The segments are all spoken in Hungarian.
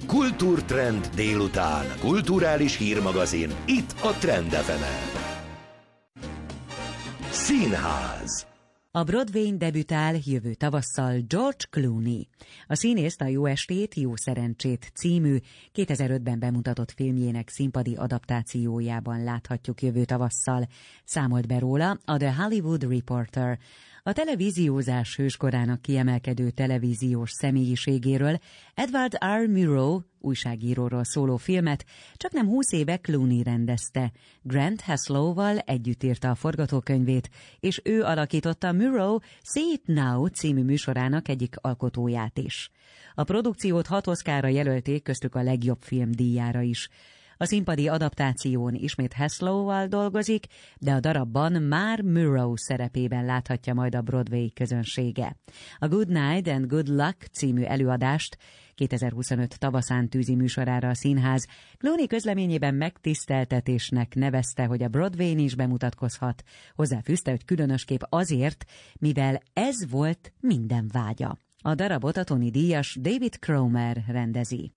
Kultúrtrend délután. Kulturális hírmagazin. Itt a Trend FM-en. Színház. A Broadwayn debütál jövő tavasszal George Clooney. A színészt a Jó estét, jó szerencsét című 2005-ben bemutatott filmjének színpadi adaptációjában láthatjuk jövő tavasszal. Számolt be róla a The Hollywood Reporter. A televíziózás hőskorának kiemelkedő televíziós személyiségéről Edward R. Murrow újságíróról szóló filmet csaknem 20 éve Clooney rendezte. Grant Heslowval együtt írta a forgatókönyvét, és ő alakította Murrow Say It Now című műsorának egyik alkotóját is. A produkciót 6 Oscarra jelölték, köztük a legjobb film díjára is. A színpadi adaptáción ismét Heslowval dolgozik, de a darabban már Murrow szerepében láthatja majd a Broadway közönsége. A Good Night and Good Luck című előadást 2025 tavaszán tűzi műsorára a színház. Clooney közleményében megtiszteltetésnek nevezte, hogy a Broadwayn is bemutatkozhat. Hozzáfűzte, hogy különösképp azért, mivel ez volt minden vágya. A darabot a Tony-díjas David Cromer rendezi.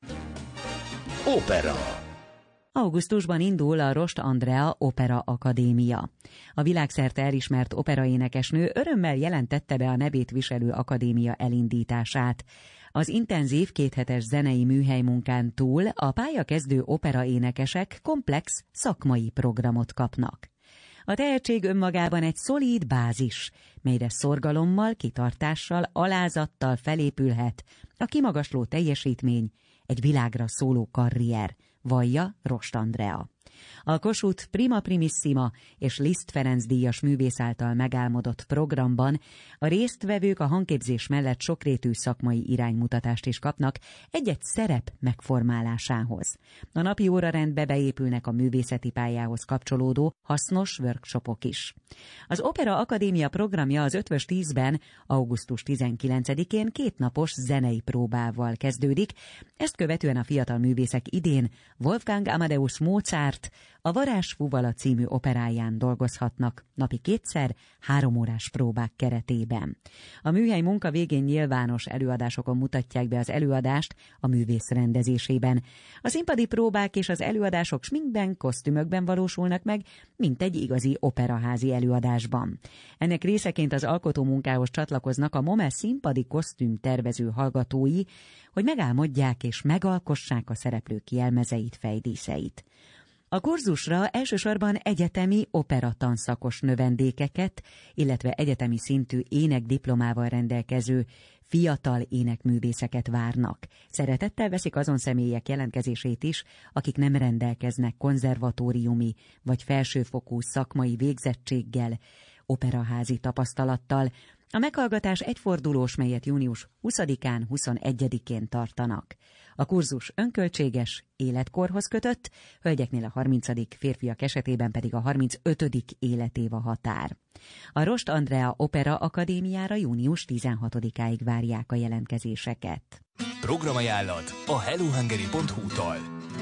Opera. Augusztusban indul a Rost Andrea Opera Akadémia. A világszerte elismert operaénekesnő örömmel jelentette be a nevét viselő akadémia elindítását. Az intenzív 2 hetes zenei műhelymunkán túl a pályakezdő operaénekesek komplex szakmai programot kapnak. A tehetség önmagában egy szolíd bázis, melyre szorgalommal, kitartással, alázattal felépülhet a kimagasló teljesítmény, egy világra szóló karrier, vallja Rost Andrea. A Kossuth Prima Primissima és Liszt Ferenc díjas művész által megálmodott programban a résztvevők a hangképzés mellett sokrétű szakmai iránymutatást is kapnak egy-egy szerep megformálásához. A napi órarendbe beépülnek a művészeti pályához kapcsolódó hasznos workshopok is. Az Opera Akadémia programja az Eötvös 10-ben augusztus 19-én 2 napos zenei próbával kezdődik, ezt követően a fiatal művészek idén Wolfgang Amadeus Mozart a Varázsfuvala című operáján dolgozhatnak napi 2-szer 3 órás próbák keretében. A műhely munka végén nyilvános előadásokon mutatják be az előadást a művész rendezésében. A színpadi próbák és az előadások sminkben, kosztümökben valósulnak meg, mint egy igazi operaházi előadásban. Ennek részeként az alkotómunkához csatlakoznak a MOME színpadi kosztüm tervező hallgatói, hogy megálmodják és megalkossák a szereplők jelmezeit, fejdíszeit. A kurzusra elsősorban egyetemi operatanszakos növendékeket, illetve egyetemi szintű énekdiplomával rendelkező fiatal énekművészeket várnak. Szeretettel veszik azon személyek jelentkezését is, akik nem rendelkeznek konzervatóriumi vagy felsőfokú szakmai végzettséggel, operaházi tapasztalattal. A meghallgatás egyfordulós, melyet június 20-án, 21-én tartanak. A kurzus önköltséges, életkorhoz kötött, hölgyeknél a 30., férfiak esetében pedig a 35. életév a határ. A Rost Andrea Opera Akadémiára június 16-áig várják a jelentkezéseket. Programajánlat a hellohungary.hu-tól.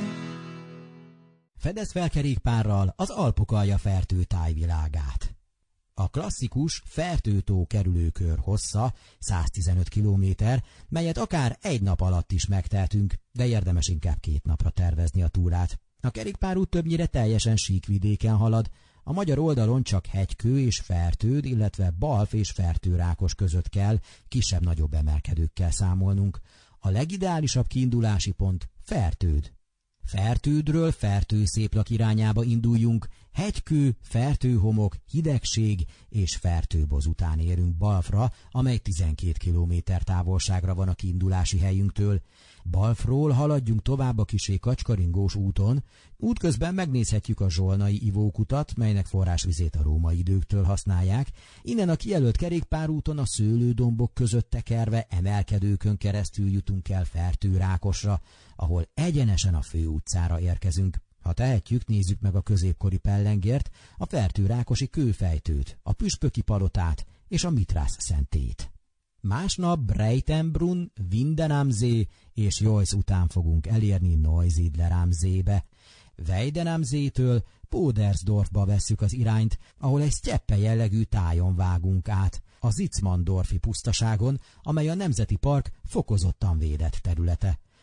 Fedez fel kerékpárral az Alpokalja fertő tájvilágát. A klasszikus Fertő-tó kerülőkör hossza 115 km, melyet akár egy nap alatt is megtehetünk, de érdemes inkább 2 napra tervezni a túrát. A kerékpárút többnyire teljesen síkvidéken halad, a magyar oldalon csak Hegykő és Fertőd, illetve Balf és Fertőrákos között kell kisebb-nagyobb emelkedőkkel számolnunk. A legideálisabb kiindulási pont Fertőd. Fertődről Fertőszéplak irányába induljunk, Hegykő, Fertőhomok, Hidegség és Fertőboz után érünk Balfra, amely 12 km távolságra van a kiindulási helyünktől. Balfról haladjunk tovább a kisé kacskaringós úton, útközben megnézhetjük a zsolnai ivókutat, melynek forrásvizét a római időktől használják. Innen a kijelölt kerékpárúton a szőlődombok között tekerve emelkedőkön keresztül jutunk el Fertőrákosra, ahol egyenesen a főutcára érkezünk. Ha tehetjük, nézzük meg a középkori pellengért, a Fertőrákosi kőfejtőt, a püspöki palotát és a Mitrász szentélyt. Másnap Breitenbrunn, Winden am See és Joyce után fogunk elérni Neusiedler am See-be. Weiden am See-től Podersdorfba vesszük az irányt, ahol egy sztyeppe jellegű tájon vágunk át, a Zitzmanndorfi pusztaságon, amely a Nemzeti Park fokozottan védett területe.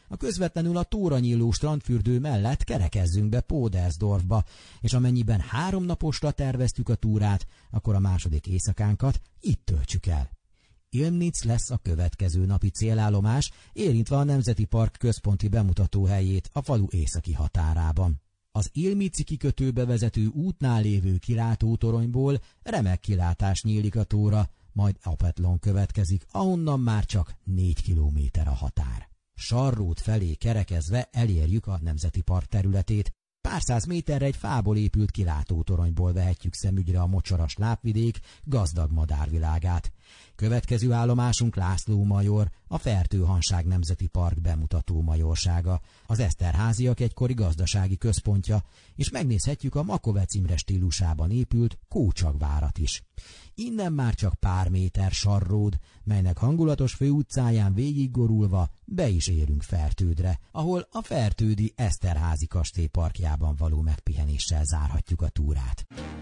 A közvetlenül a Tóranyilló strandfürdő mellett kerekezzünk be Pódersdorfba, és amennyiben 3 naposra terveztük a túrát, akkor a második éjszakánkat itt töltsük el. Ilmnitz lesz a következő napi célállomás, érintve a Nemzeti Park központi bemutatóhelyét a falu északi határában. Az Ilmici kikötőbe vezető útnál lévő kilátótoronyból remek kilátás nyílik a tóra, majd Apetlon következik, ahonnan már csak 4 kilométer a határ. Sarrót felé kerekezve elérjük a Nemzeti Park területét. Pár száz méterre egy fából épült kilátótoronyból vehetjük szemügyre a mocsaras lápvidék gazdag madárvilágát. Következő állomásunk László major, a Fertőhanság Nemzeti Park bemutató majorsága, az Eszterháziak egykori gazdasági központja, és megnézhetjük a Makovec Imre stílusában épült Kócsagvárat is. Innen már csak pár méter Sarród, melynek hangulatos főutcáján végiggorulva be is érünk Fertődre, ahol a fertődi Eszterházi kastély parkjában való megpihenéssel zárhatjuk a túrát.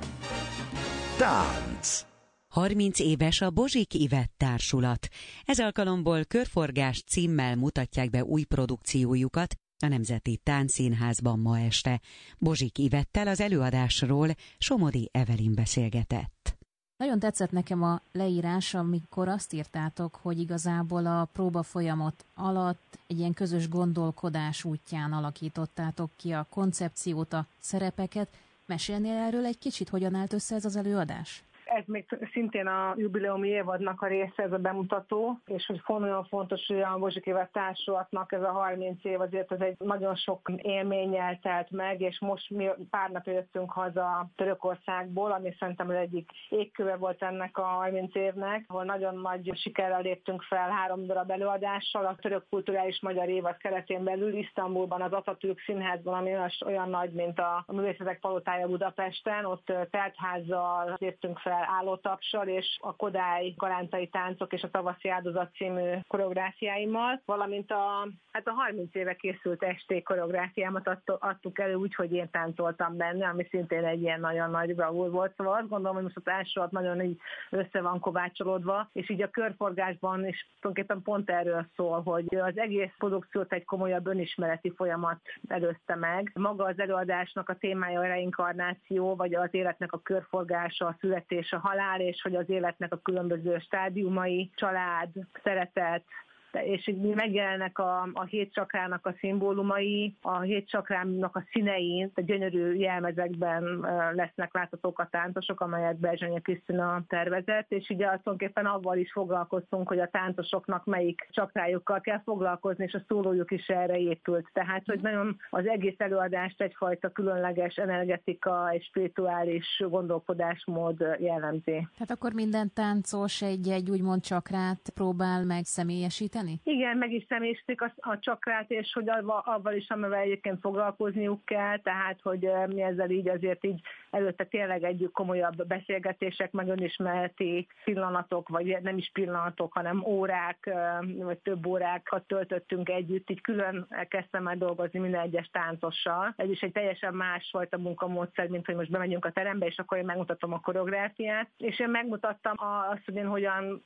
Tánc. 30 éves a Bozsik Ivett társulat. Ez alkalomból körforgás címmel mutatják be új produkciójukat a Nemzeti Táncszínházban ma este. Bozsik Ivettel az előadásról Somodi Evelyn beszélgetett. Nagyon tetszett nekem a leírás, amikor azt írtátok, hogy igazából a próba folyamat alatt egy ilyen közös gondolkodás útján alakítottátok ki a koncepciót, a szerepeket. Mesélnél erről egy kicsit, hogyan állt össze ez az előadás? Ez még szintén a jubileumi évadnak a része, ez a bemutató, és hogy nagyon fontos, hogy a Bozsik Ivett társulatnak ez a 30 év, azért ez egy nagyon sok élménnyel telt meg, és most mi pár napja jöttünk haza Törökországból, ami szerintem az egyik égköve volt ennek a 30 évnek, ahol nagyon nagy sikerrel léptünk fel 3 darab előadással, a török kulturális magyar évad keretén belül Isztambulban, az Atatürk Színházban, ami olyan nagy, mint a Művészetek Palotája Budapesten, ott teltházzal léptünk fel állótapssal, és a Kodály galántai táncok és a Tavaszi áldozat című koreográfiáimmal, valamint a 30 éve készült esték koreográfiámat adtuk elő úgy, hogy én táncoltam benne, ami szintén egy ilyen nagyon nagy bravúr volt. Szóval azt gondolom, hogy most a társulat nagyon így össze van kovácsolódva, és így a körforgásban is tulajdonképpen pont erről szól, hogy az egész produkciót egy komolyabb önismereti folyamat előzte meg. Maga az előadásnak a témája a reinkarnáció, vagy az életnek a körforgása, a születés, a halál, és hogy az életnek a különböző stádiumai, család, szeretet, és így megjelennek a 7 csakrának a szimbólumai, a 7 csakrának a színein, a gyönyörű jelmezekben lesznek láthatók a táncosok, amelyet Berzsenyi Krisztina tervezett, és ugye tulajdonképpen avval is foglalkoztunk, hogy a táncosoknak melyik csakrájukkal kell foglalkozni, és a szólójuk is erre épült. Tehát, hogy nagyon az egész előadást egyfajta különleges energetika és spirituális gondolkodásmód jellemzi. Tehát akkor minden táncos egy úgymond csakrát próbál meg személyesíteni? Igen, meg is személyesítik a csakrát, és hogy avval is, amivel egyébként foglalkozniuk kell, tehát hogy mi ezzel így azért így előtte tényleg egy komolyabb beszélgetések, meg önismereti pillanatok, vagy nem is pillanatok, hanem órák, vagy több órákat töltöttünk együtt, így külön elkezdtem el dolgozni minden egyes táncossal. Ez is egy teljesen másfajta munkamódszer, mint hogy most bemegyünk a terembe, és akkor én megmutatom a koreográfiát, és én megmutattam azt, hogy én hogyan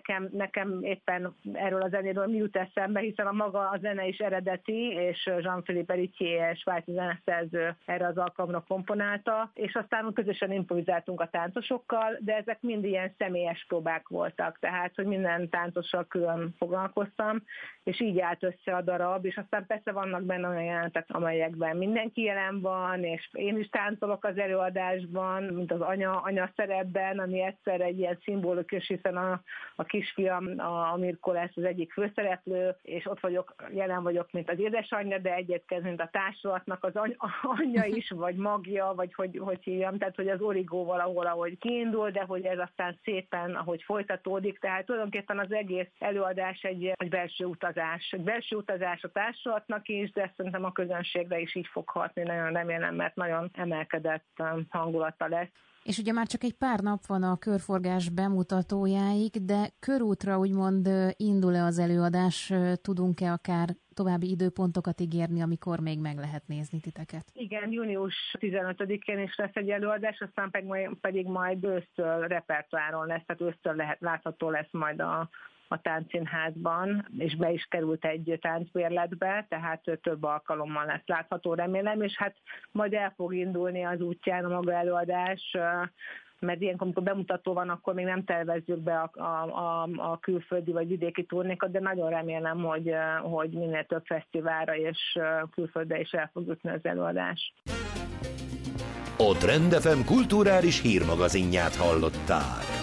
nekem éppen erről a zenéről mi jut eszembe, hiszen a maga a zene is eredeti, és Jean-Philippe Héritier, svájci zeneszerző erre az alkalomra komponálta, és aztán közösen improvizáltunk a táncosokkal, de ezek mind ilyen személyes próbák voltak, tehát, hogy minden táncossal külön foglalkoztam, és így állt össze a darab, és aztán persze vannak benne olyan jelenetek, amelyekben mindenki jelen van, és én is táncolok az előadásban, mint az anya szerepben, ami egyszer egy ilyen szimbolikus, hiszen a kisfiam, a Mirko lesz az egyik főszereplő, és ott jelen vagyok, mint az édesanyja, de egyébként, mint a társulatnak az anyja is, vagy magja, vagy hogy hívjam, tehát hogy az origó valahol, ahogy kiindul, de hogy ez aztán szépen, ahogy folytatódik, tehát tulajdonképpen az egész előadás egy belső utazás. Egy belső utazás a társulatnak is, de szerintem a közönségre is így fog hatni, nagyon remélem, mert nagyon emelkedett hangulata lesz. És ugye már csak egy pár nap van a körforgás bemutatójáig, de körútra úgymond indul-e az előadás, tudunk-e akár további időpontokat ígérni, amikor még meg lehet nézni titeket? Igen, június 15-én is lesz egy előadás, aztán pedig majd ősztől repertoáron lesz, tehát ősztől látható lesz majd a a Táncszínházban, és be is került egy táncbérletbe, tehát több alkalommal lesz látható, remélem, és hát majd el fog indulni az útján a maga előadás, mert ilyenkor, amikor bemutató van, akkor még nem tervezzük be a külföldi vagy vidéki turnékat, de nagyon remélem, hogy minél több fesztiválra és külföldre is el fog jutni az előadás. A Trend FM kulturális hírmagazinját hallották.